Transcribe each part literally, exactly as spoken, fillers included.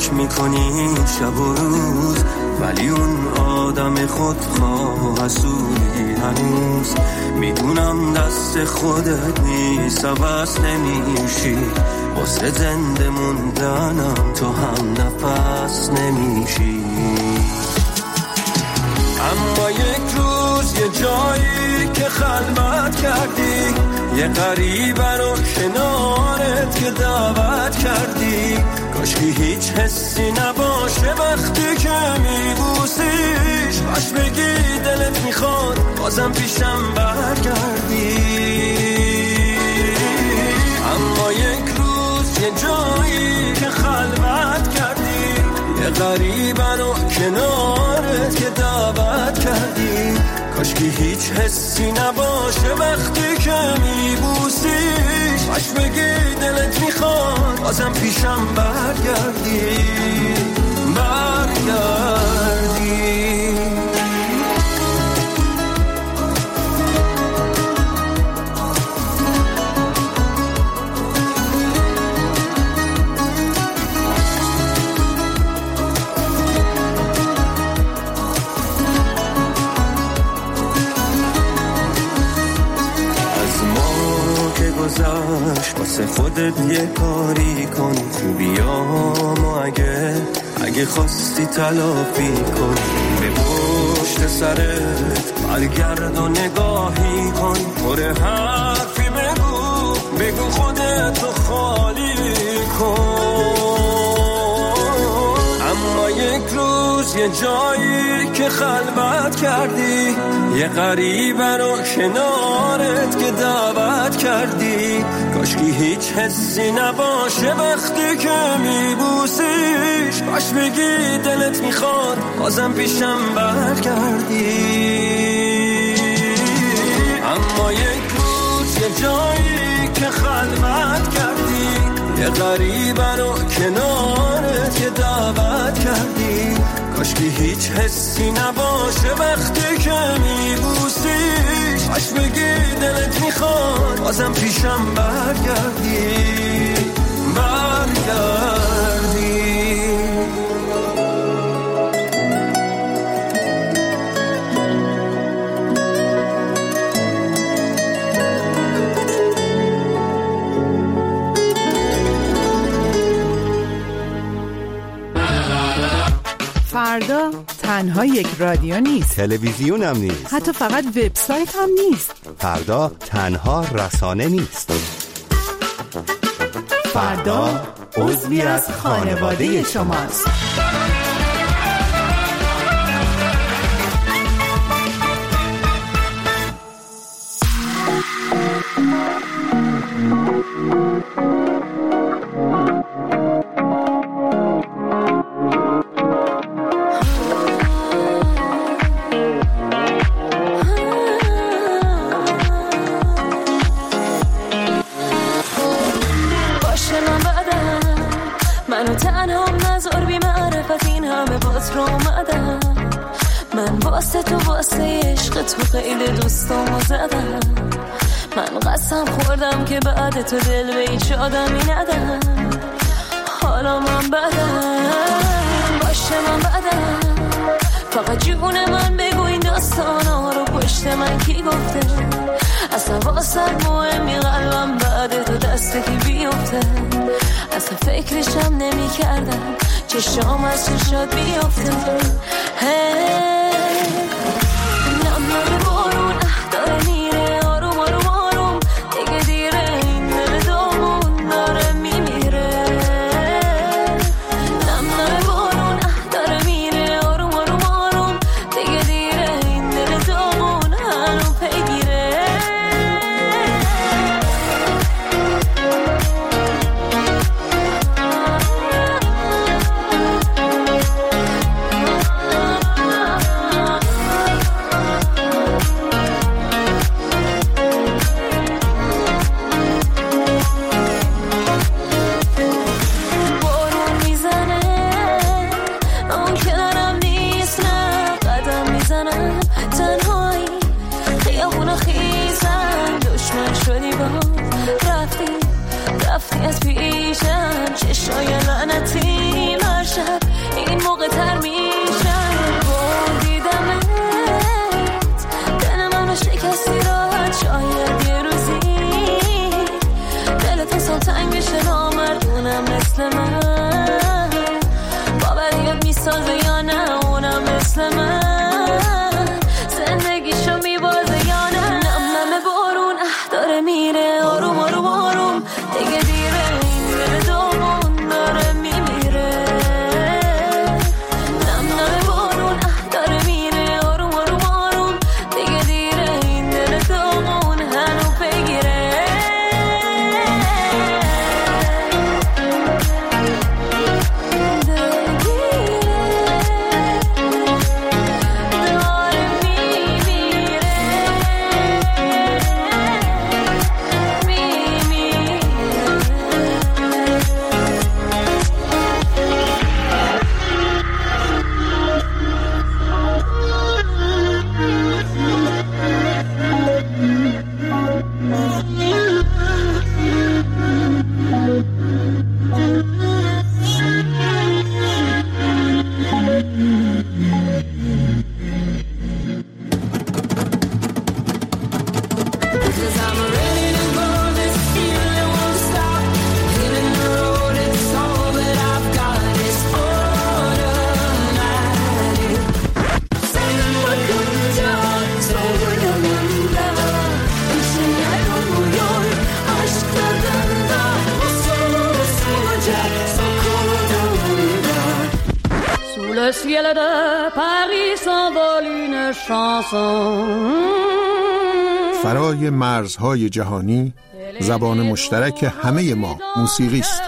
فکر میکنی شب و روز، ولی اون آدم خودخواه حسودی هنوز. میدونم دست خودت نیست عوض نمیشی، واسه زنده موندنم تو هم نفس نمیشی. اما یک روز یه جایی که خلوت کردی، یه غریبه رو کنارت که دعوت کردی. کاشکی هیچ حسی نباشه وقتی که میبوسیش، باش بگی دلت میخواد بازم پیشم برگردی. اما یک روز یه جایی که خلوت کردی، یه غریبه رو کنارت که دعوت کردی. کاشکی هیچ حسی نباشه وقتی که میبوسیش، باش بگی دلت میخواد بازم پیشم برگردی برگردی. گذشت واسه خودت یه کاری کن، خوبیامو اگه اگه خواستی تلافی کن. به پشت سرت برگرد و نگاهی کن، پر حرفی بگو بگو خودتو خالی کن. اما یک روز یه جایی که خلوت کردی، یه غریبه رو کنارت که دعوت کردی. کاشکی هیچ حسی نباشه وقتی که میبوسیش، باش بگی دلت میخواد بازم پیشم برگردی. اما یک روز یه جایی که خلوت کردی، یه غریبه رو کنارت که دعوت کردی. کاشکی هیچ حسی نباشه وقتی که میبوسیش، باش بگی دلت میخواد بازم پیشم برگردی برگردی. فردا تنها یک رادیو نیست، تلویزیون هم نیست، حتی فقط وبسایت هم نیست. فردا تنها رسانه نیست. فردا عضوی از خانواده شماست. تو واسه عشق تو خیلی دوستامو زدم. من قسم خوردم که بعد تو دل به هیچ آدمی ندم. حالا من بدم باشه، من بدم. فقط جون من بگو این داستانا رو پشت من کی گفته؟ اصلا واسه مهمی قلبم بعد تو دست کی بیفته؟ اصلا فکرشم نمی کردم چشام از چشات بیفته. هی 'cause I'm ready to go. This feeling won't stop. Hitting the road, it's all that I've got. It's automatic. Saying what comes out, so oynamında. İçine doluyor aşk tadında. Usul usul olacak sokulduğunda. Sous le ciel de Paris s'envole une chanson. فرای مرزهای جهانی زبان مشترک همه ما موسیقی است.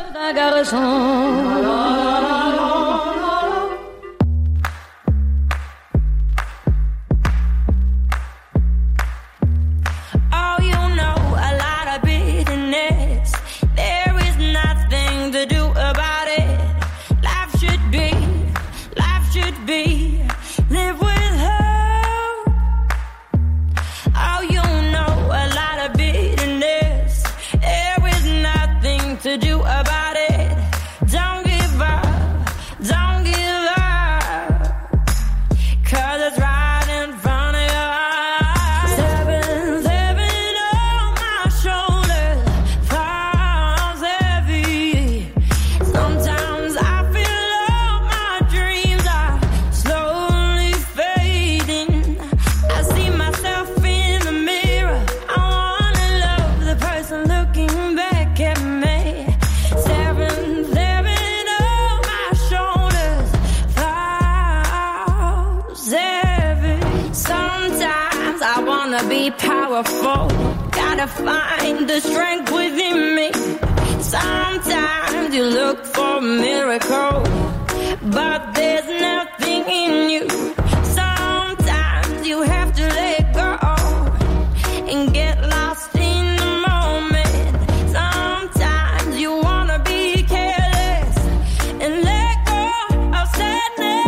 Powerful, gotta find the strength within me. Sometimes you look for a miracle, but there's nothing in you. Sometimes you have to let go and get lost in the moment. Sometimes you wanna be careless and let go of sadness.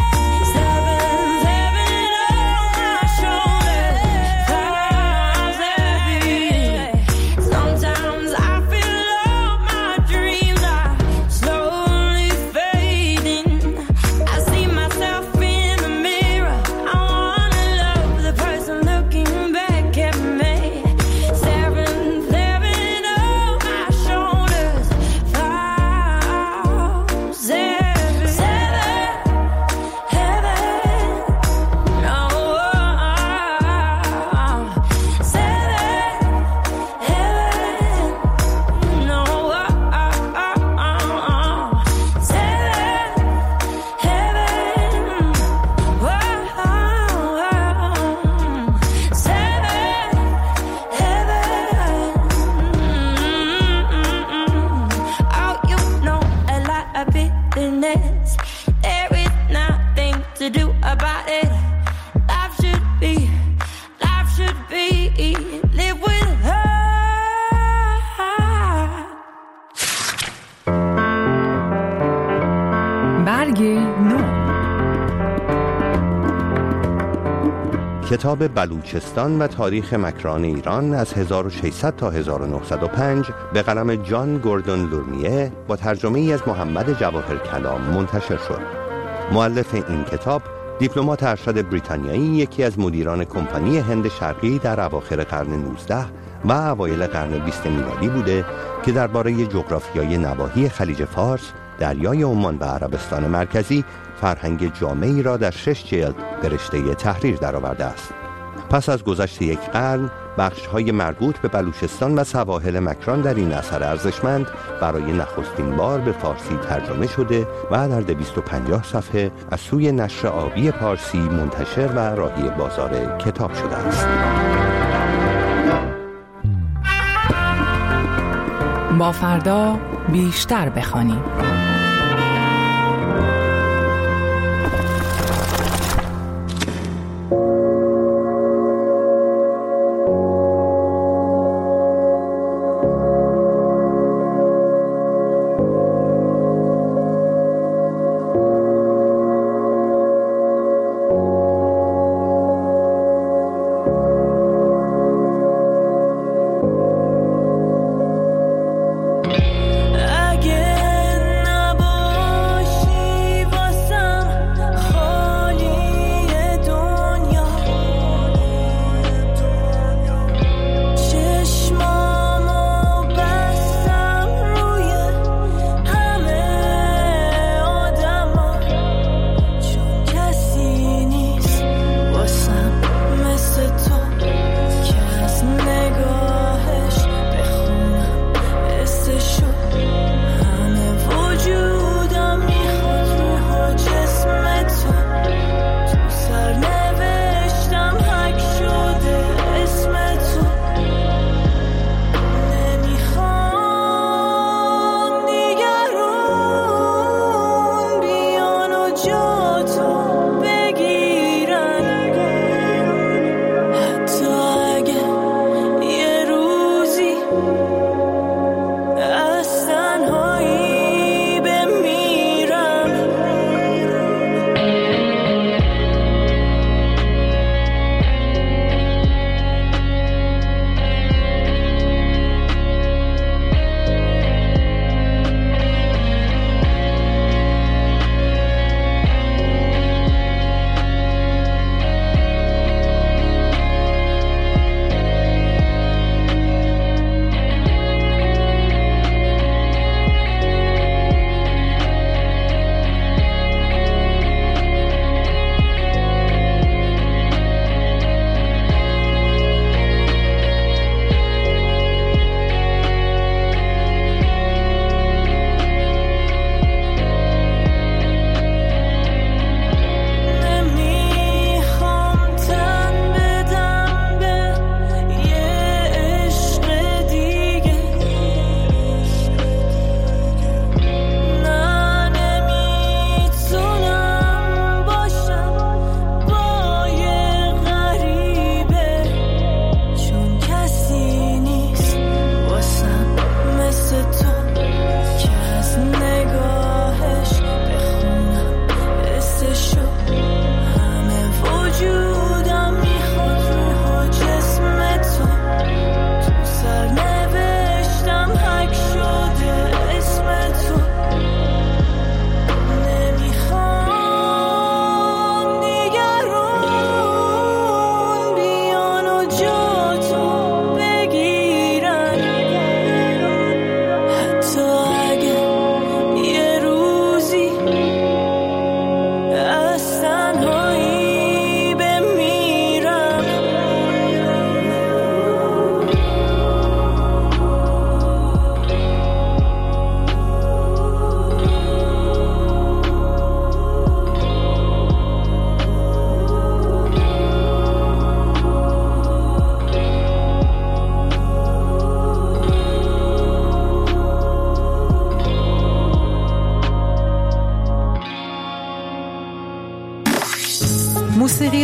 کتاب بلوچستان و تاریخ مکران ایران از هزار و ششصد تا هزار و نهصد و پنج به قلم جان گوردون لورمیه با ترجمه ای از محمد جواهر کلام منتشر شد. مؤلف این کتاب دیپلمات ارشد بریتانیایی، یکی از مدیران کمپانی هند شرقی در اواخر قرن نوزدهم و اوایل قرن بیستم میلادی بوده که درباره جغرافیای نواحی خلیج فارس، دریای عمان و عربستان مرکزی فرهنگ جامعی را در شش جلد به رشته تحریر درآورده است. پس از گذشت یک قرن، بخش‌های مربوط به بلوچستان و سواحل مکران در این اثر ارزشمند برای نخستین بار به فارسی ترجمه شده و در دویست و پنجاه صفحه از سوی نشر آبی پارسی منتشر و راهی بازار کتاب شده است. با فردا بیشتر بخوانیم. Again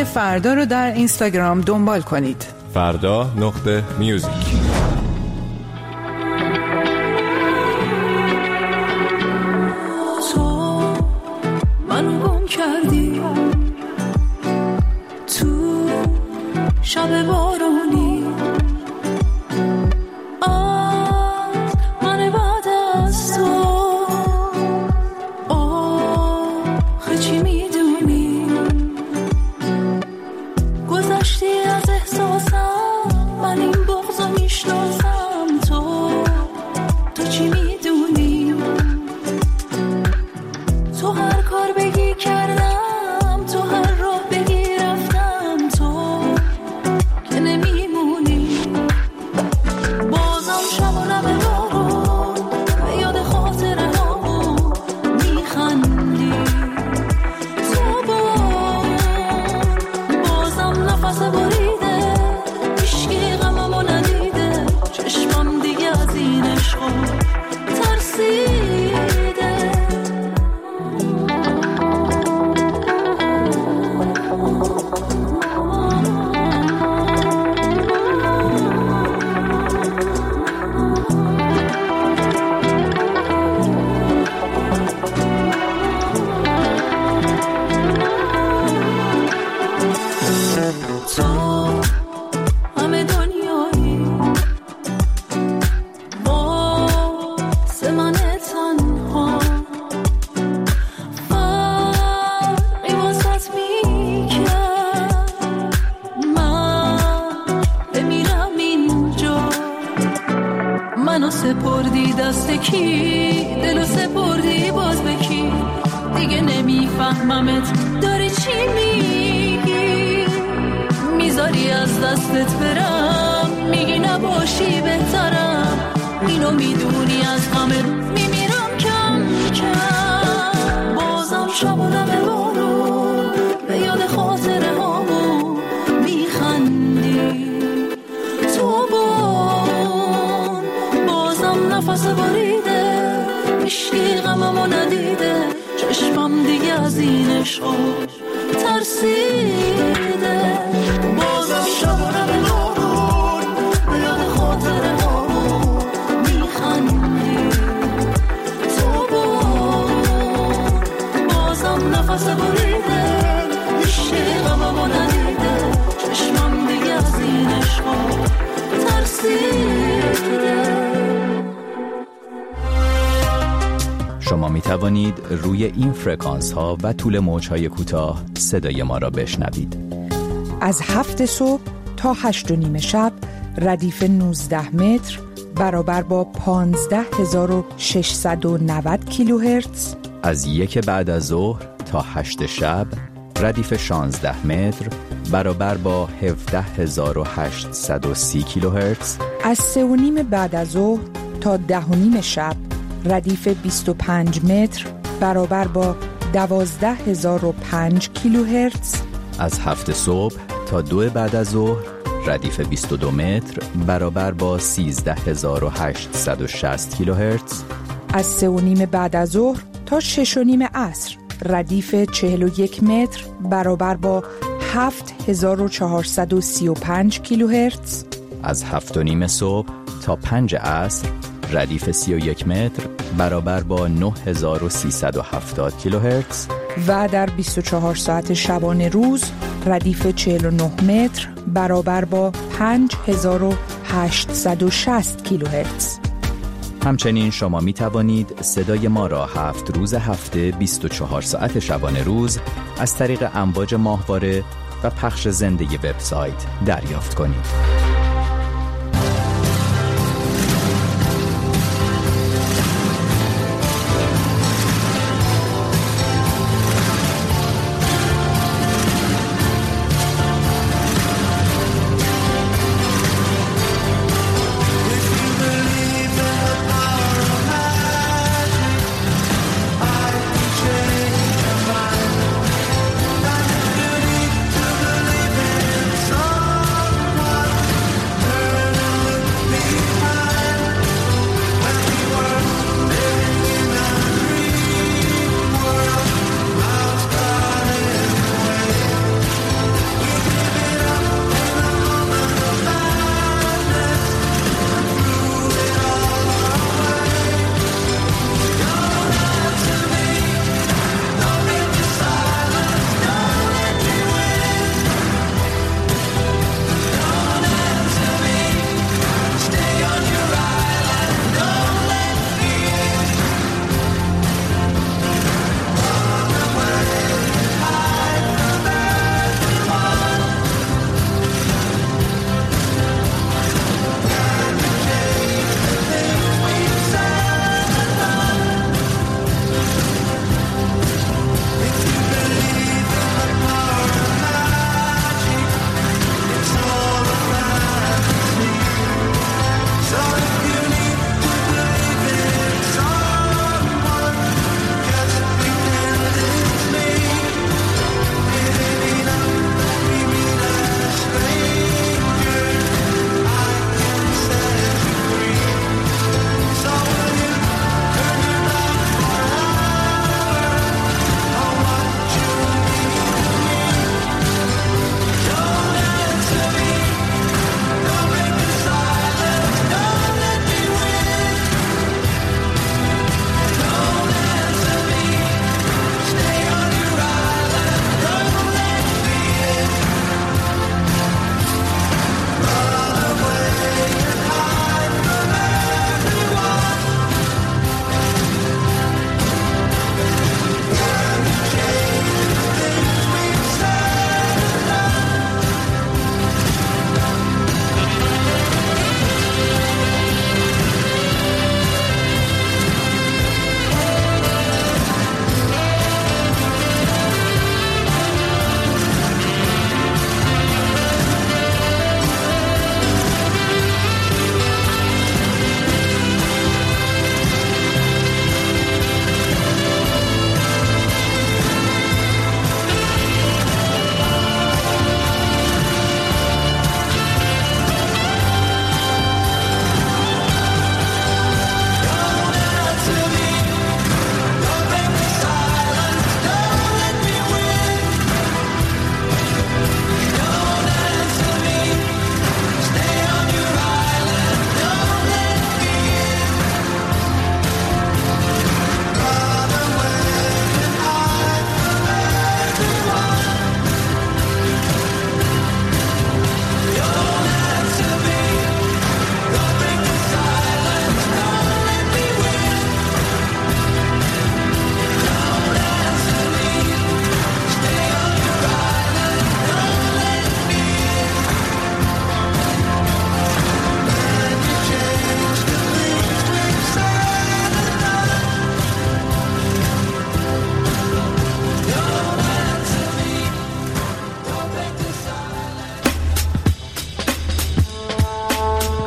صدای فردا رو در اینستاگرام دنبال کنید. فردا نقطه میوزیک. تو منو گم کردی تو شب بارونی، آه من بعد از تو آخه چی میدونی، گذشتی از احساسم، من این بغضو میشناسم، تو تو چی میدونی، تو هر کار بگی کردم، تو هر راه بگی رفتم، تو که نمیمونی، بازم شب و لب بارون به یاد خاطره هامون میخندی، تو بازم نفس بریده، هیچکی غممو ندیده، چشمم دیگه از این عشقا ترسیده. تو همه دنیایی واسه من تنها، فرقی واسط میکرد، من بمیرم اینجا، منو سپردی دست کی، دلو سپردی باز به کی، دیگه نمیفهممت داری چی میگی، میذاری از دستت برم، میگی نباشی بهترم، اینو میدونی از غمت میمیرم کم کم، بازم شب و لب بارون به یاد خاطره هامون میخندی، تو بان بازم نفس بریده، هیچکی غممو ندیده، چشمم دیگه از این عشقا ترسیده، بازم شب و لب بارون به یاد خاطره هامون میخندی، تو بان بازم نفس بریده، هیچکی غممو ندیده، چشمم دیگه از این عشقا ترسیده. شما می توانید روی این فرکانس ها و طول موج های کوتاه صدای ما را بشنوید. از هفت صبح تا هشت و نیم شب ردیف نوزده متر برابر با پانزده هزار و ششصد و نود کیلوهرتز. از یک بعد از ظهر تا هشت شب ردیف شانزده متر برابر با هفده هزار و هشتصد و سی کیلوهرتز. از سه و نیم بعد از ظهر تا ده و نیم شب ردیف بیست و پنج متر برابر با دوازده هزار و پنج کیلوهرتز. از هفت صبح تا دو بعد از ظهر ردیف بیست و دو متر برابر با سیزده هزار و هشتصد و شصت کیلوهرتز. از سه و نیم بعد از ظهر تا شش و نیم عصر ردیف چهل و یک متر برابر با هفت هزار و چهارصد و سی و پنج کیلوهرتز. از هفت و نیم صبح تا پنج عصر ردیف سی و یک متر برابر با نه هزار و سیصد و هفتاد کیلوهرتز. و در بیست و چهار ساعت شبانه روز ردیف چهل و نه متر برابر با پنج هزار و هشتصد و شصت کیلوهرتز. همچنین شما می توانید صدای ما را هفت روز هفته بیست و چهار ساعت شبانه روز از طریق امواج ماهواره و پخش زنده وبسایت دریافت کنید.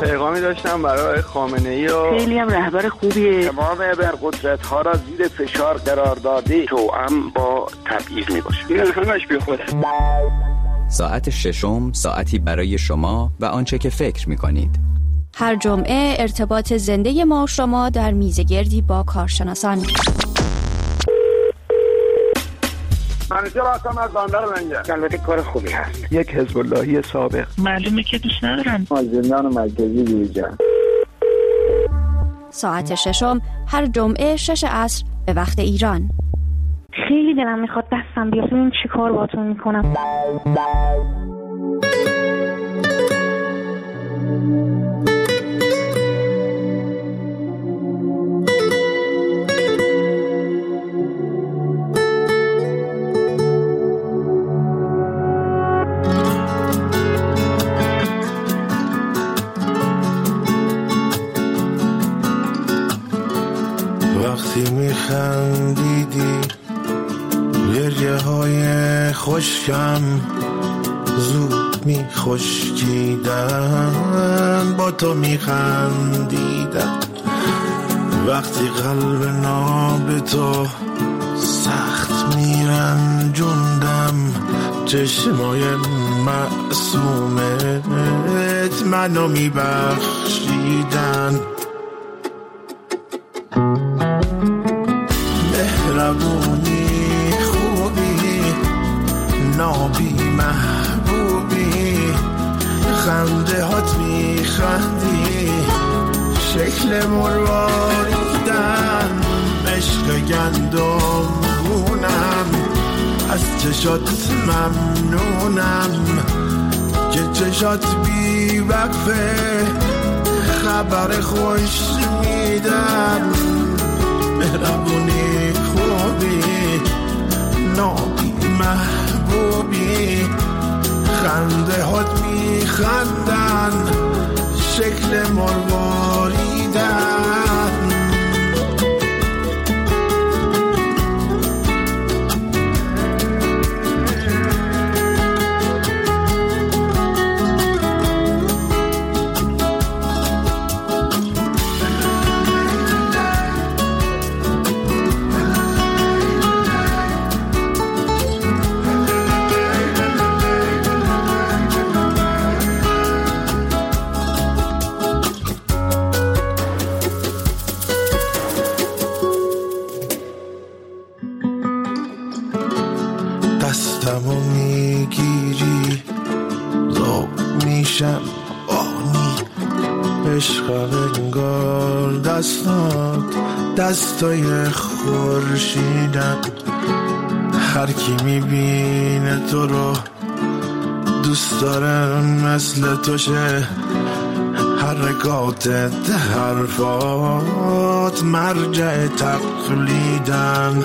پیغامی داشتم برای خامنه‌ای و خیلی هم رهبر خوبیه. تمام ابرقدرت ها را زیر فشار قرار داده توأم با تبعیض میباشه. این همش بی خوده. ساعت ششم، ساعتی برای شما و آنچه که فکر می‌کنید. هر جمعه ارتباط زنده ما و شما در میزگردی با کارشناسان. منیجر هستم از بندر منجر. البته کار خوبی هست. یک حزب اللهی سابق. معلومه که دوست ندارم. از زندان مرکزی بیرون. ساعت ششم هر جمعه شش عصر به وقت ایران. خیلی دلم میخواد دستم بیاد ببینم چی کار باهاتون میکنم. وقتی میخندیدی گریه های خشکم زود میخشکیدن، با تو میخندیدم. وقتی قلب ناب تو سخت میرنجوندم، چشمای معصومت منو میبخشیدن. مهربونی خوبی نابی محبوبی، خنده هات میخندی شکل مرواریدن، عشق گندم گونم از چشات ممنونم که چشات بی وقفه خبر خوش میدن. مهربونی خوبی نابی محبوبی، خنده هات میخندن شکل مرواریدن. دستمو میگیری زوب میشم آنی، عشق انگار دستات دستای خورشیدن. هر کی میبینه تو رو دوست داره مثل تو شه، حرکاتت حرفات مرجع تقلیدن.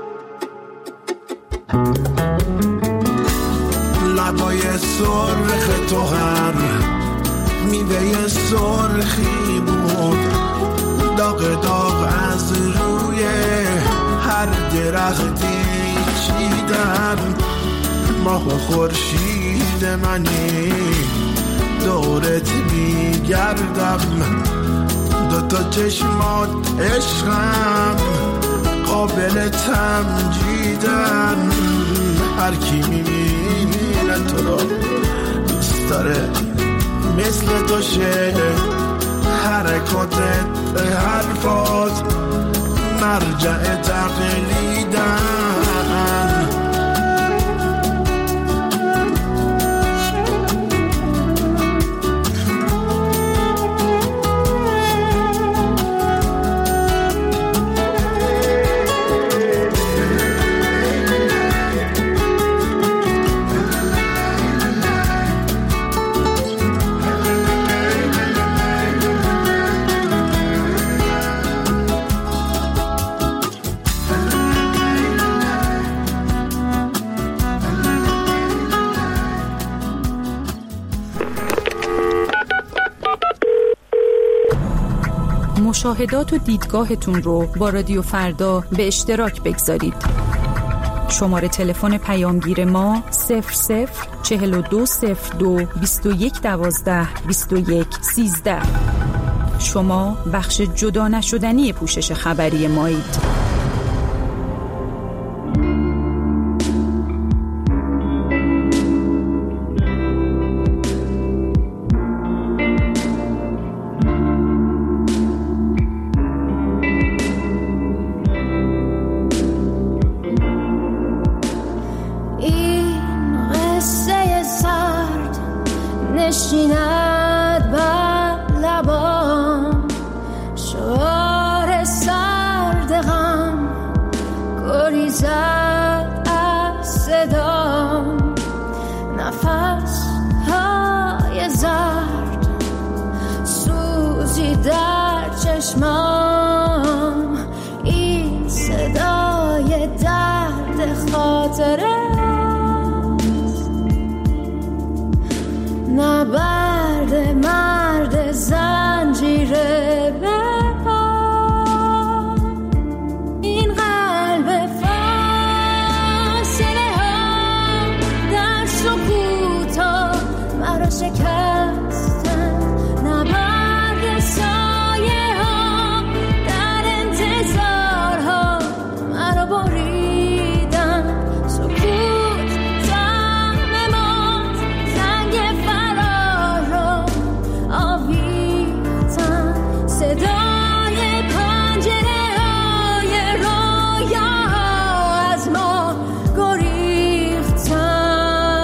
لبای سرخ تو هر میوه سرخی بود، داغ داغ از روی هر درختی چیدن. ماه و خورشید منی دورت میگردم، دوتا چشمات عشقم قابل تمجیدن. هر کی میبینه تو رو دوست داره مثل تو شه، حرکاتت حرفات مرجع تقلیدن. مشاهدات و دیدگاهتون رو با رادیو فردا به اشتراک بگذارید. شماره تلفن پیامگیر ما صفر صفر چهل و دو صفر دو بیست و یک دوازده بیست و یک سیزده. شما بخش جدا نشدنی پوشش خبری مایید. نشیند بر لبام شعار سرد غم گریزد از صدام نفس های زرد سوزی در چشمام این صدای درد خاطره نبرد مرد زنجیره به پا این قلب فاصله ها در سکوت ها مرا شکستن نبرد سایه ها در انتظار ها مرا بریدن سکوت دم ما زنگ آویختن صدای پنجره های رویا از ما گریختن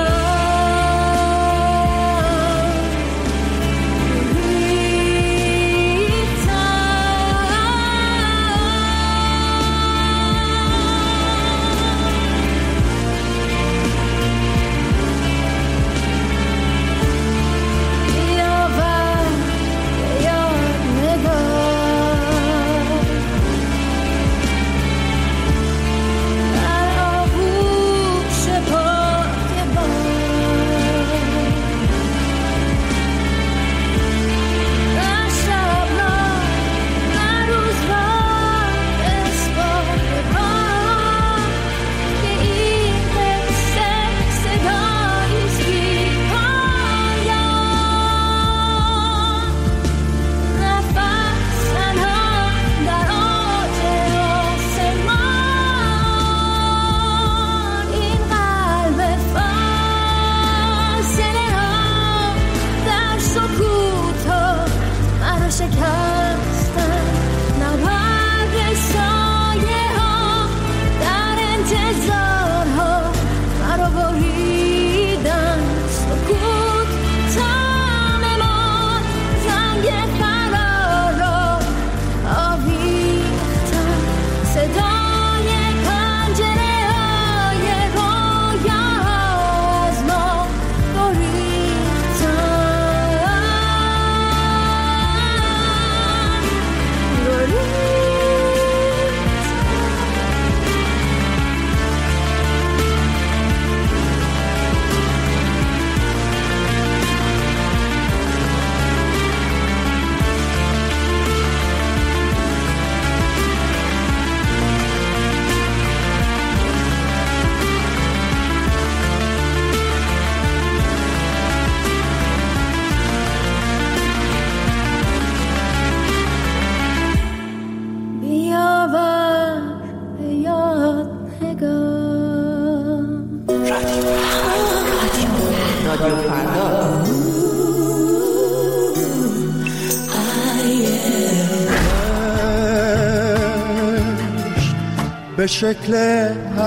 به شکل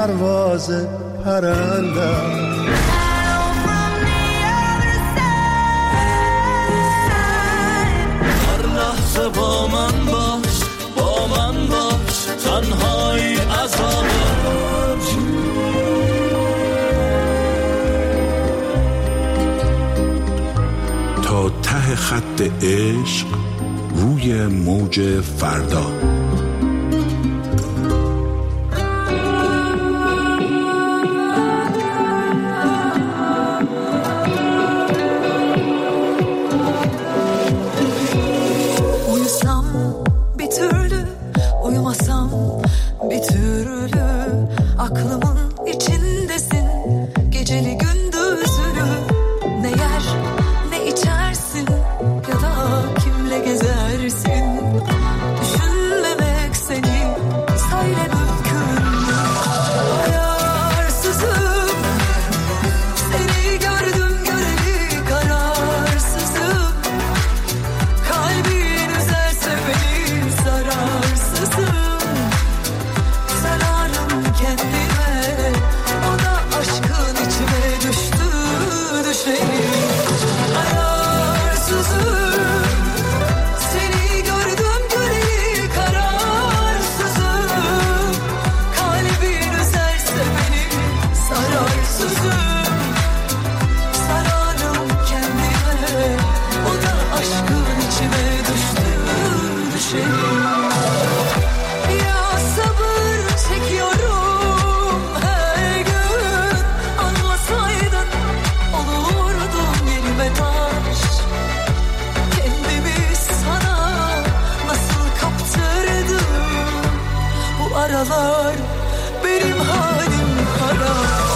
پرواز پرنده هر لحظه با من باش با من باش تنهایی عذابه تا ته خط عشق روی موج فردا. Aklımın düşelim. Ya sabır çekiyorum her gün, anlasaydın olurdum yerime taş. Kendimi sana nasıl kaptırdım, bu aralar benim halim kara.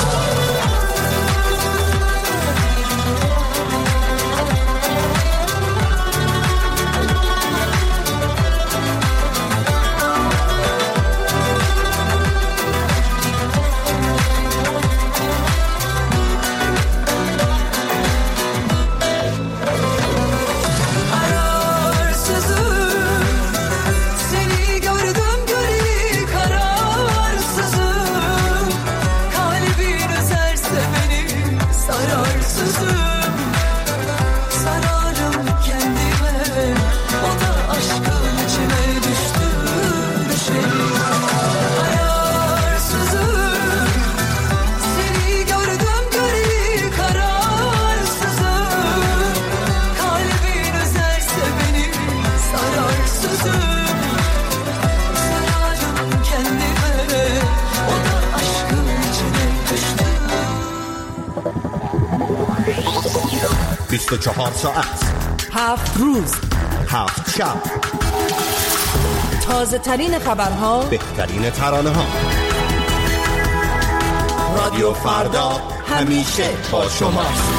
بیست و چهار ساعت، هفت روز، هفت شب، تازه ترین خبرها، بهترین ترانه ها. رادیو فردا همیشه با شماست.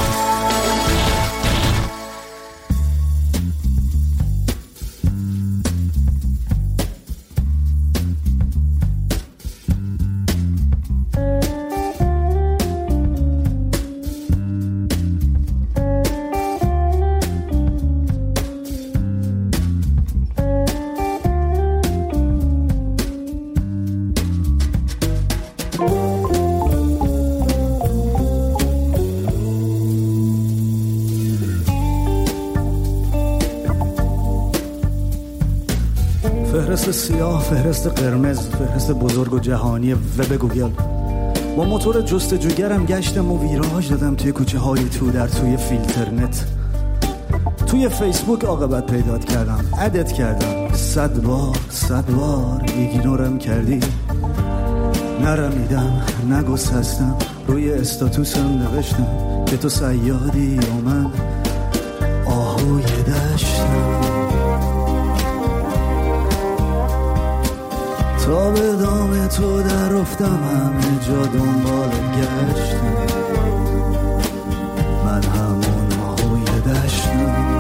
فهرست سیاه، فهرست قرمز، فهرست بزرگ و جهانی وب گوگل. با موتور جستجوگرم گشتم و ویراژ دادم توی کوچه های تو در توی فیلترنت. توی فیسبوک عاقبت پیدات کردم، ادت کردم، صد بار صد بار ایگنورم کردی. نرمیدم، نگسستم، روی استاتوسم نوشتم که تو صیادی و من آهوی دشتم. تا به دام تو در افتم، همه جا دنبال گشتم، من همون آهوی دشتم.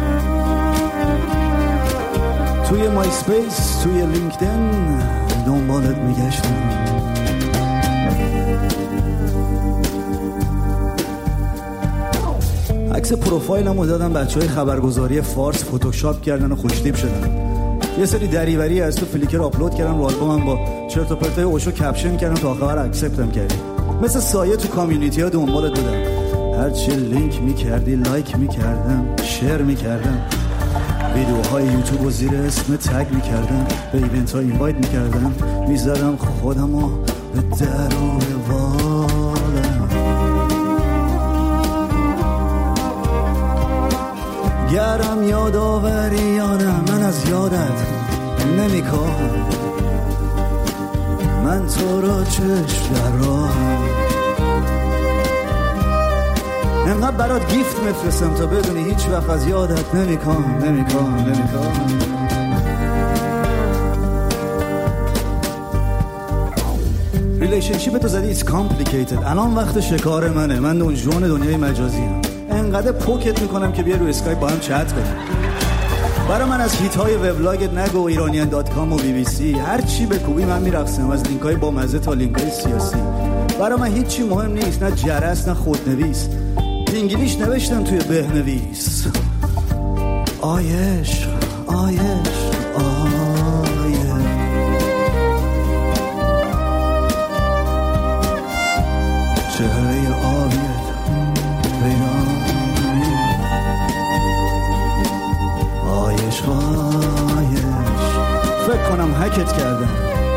توی مای سپیس، توی لینکدین دنبالت میگشتم. عکس پروفایلمو دادم بچه های خبرگزاری فارس فتوشاپ کردن و خوشتیپ شدن. یه سری دریوری از تو فلیکر آپلود کردم رو آلبومم، با چرت و پرتای اوشو کپشن کردم تا آخر اکسپتم کردی. مثل سایه تو کامیونیتی ها دنبالت بودم، هرچی لینک میکردی لایک میکردم، شیر میکردم، ویدیوهای یوتیوب و زیر اسم تگ میکردم، به ایونت ها اینوایت میکردم، میزدم خودمو به در و بالم. گرم یادآوریانم، من از یادت نمیکنم، من تو را چشم در راهم. انقدر برات گیفت میفرستم تا بدونی هیچ وقت از یادت نمیکنم نمیکنم نمیکنم. ریلیشنشیپ تو زدی it's complicated. الان وقت شکار منه، من اون جون دنیای مجازی هم. انقدر پوکت میکنم که بیا روی اسکایپ با هم چت کنیم. برای من از هیت های وبلاگت نگو، ایرانیان دات کام و بی بی سی، هر چی بکوبی من میرقصم، از لینک های با مزه تا لینک های سیاسی. برای من هیچی مهم نیست، نه جرس نه خودنویس. انگلیش نوشتم توی بهنویس. آیش آیش آیش چهره آبیت بیانی. آیش آیش فکر کنم هکت کردم،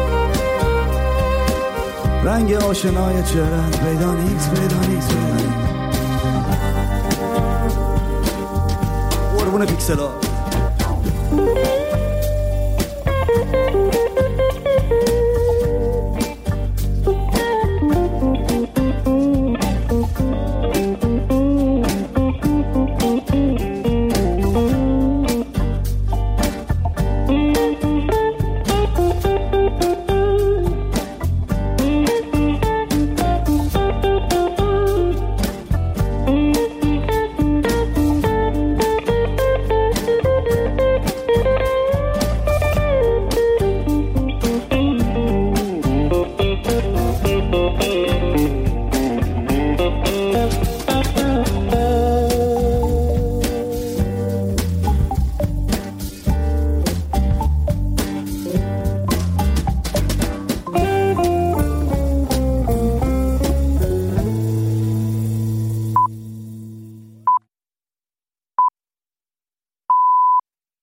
رنگ آشنای چهرهت پیدا نیست پیدا نیست پیدا نیست. قربون پیکسلا.